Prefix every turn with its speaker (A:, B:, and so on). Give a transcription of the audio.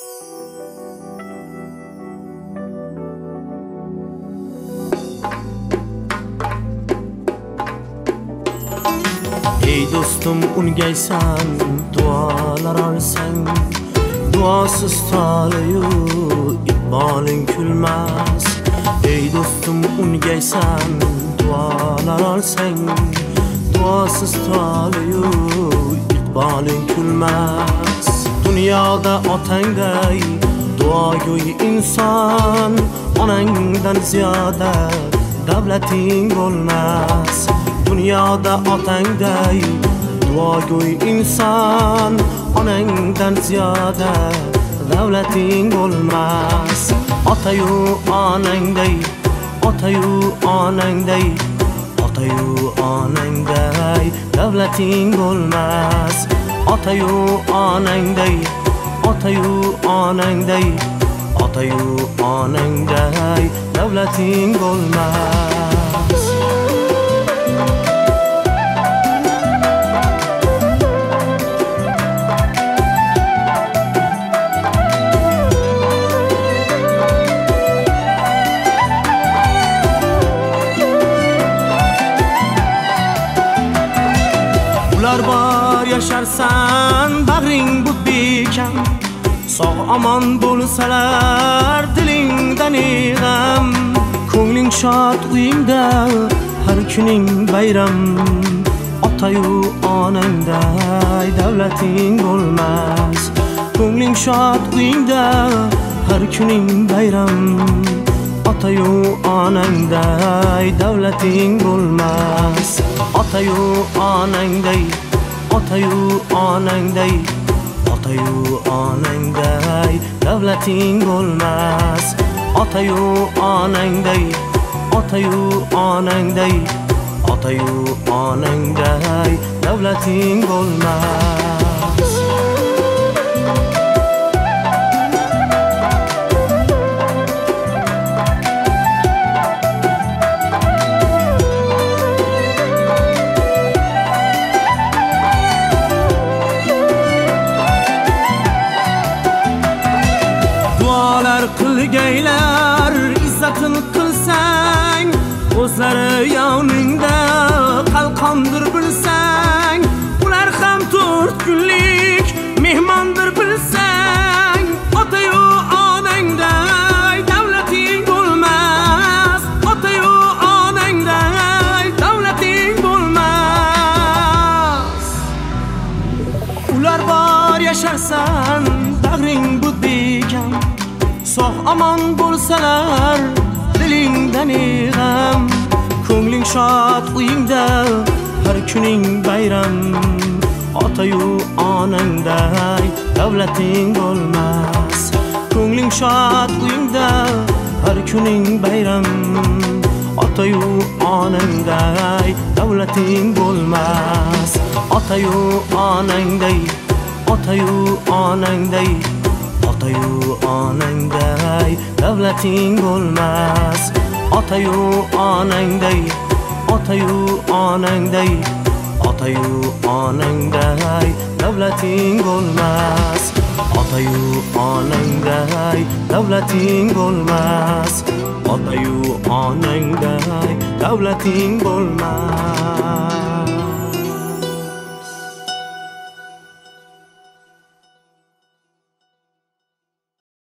A: Ey do'stim ungaysan, duolar olsang, duosiz toliyu iqboling kulmas. Ey do'stim ungaysan, duolar olsang, duosiz toliyu iqboling kulmas. Dunyoda otangday duogo'y inson, onangdan ziyoda davlating bo'lmas. Dunyoda otangday duogo'y inson, onangdan ziyoda davlating bo'lmas. Otayu onangday, otayu onangday, otayu onangday davlating bo'lmas. Otayu onangday, otayu onangday, otayu onangday davlating bo'lmas. Ular bor yasharsan, bag'ring budbekam, sog' omon bo'lsalar dilingdan g'am. Ko'ngling shod uyingda har kuning bayram. Otayu onangday davlating bo'lmas. Ko'ngling shod uyingda har kuning bayram. Otayu onangday davlating bo'lmas. Otayu onangday, otayu onangday, otayu onangday davlating bo'lmas. Otayu onangday, otayu onangday, otayu onangday davlating bo'lmas. Qilgaylar izzatini qilsang, o'zlari yoningda qalqondir bilsang, ular ham 4 kunlik mehmondir bilsang. Otayu onangday davlating bo'lmas. Otayu onangday davlating bo'lmas. Ular bor yasharsan, bag'ring budbekam, sog' omon bo'lsalar dilingdan g'am. Ko'ngling shod uyingda har kuning bayram. Otayu onangday davlating bo'lmas. Ko'ngling shod uyingda har kuning bayram. Otayu onangday davlating bo'lmas. Otayu onangday, otayu onangday, otayu onangday davlating bo'lmas. Otayu onangday, otayu onangday, otayu onangday davlating bo'lmas. Otayu onangday davlating bo'lmas. Otayu onangday davlating bo'lmas.